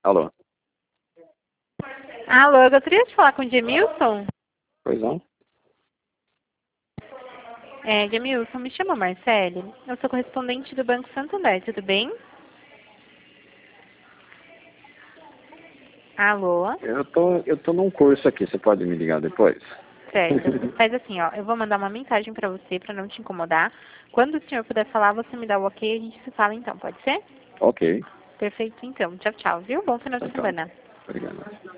Alô? Alô, eu gostaria de falar com o Gemilson. Pois não? Gemilson, me chama Marcele. Eu sou correspondente do Banco Santander, tudo bem? Alô? Eu tô num curso aqui, você pode me ligar depois? Certo. Faz assim, ó, eu vou mandar uma mensagem pra você, pra não te incomodar. Quando o senhor puder falar, você me dá o ok e a gente se fala então, pode ser? Ok. Perfeito, então. Tchau, tchau, viu? Bom final de Então, semana. obrigado.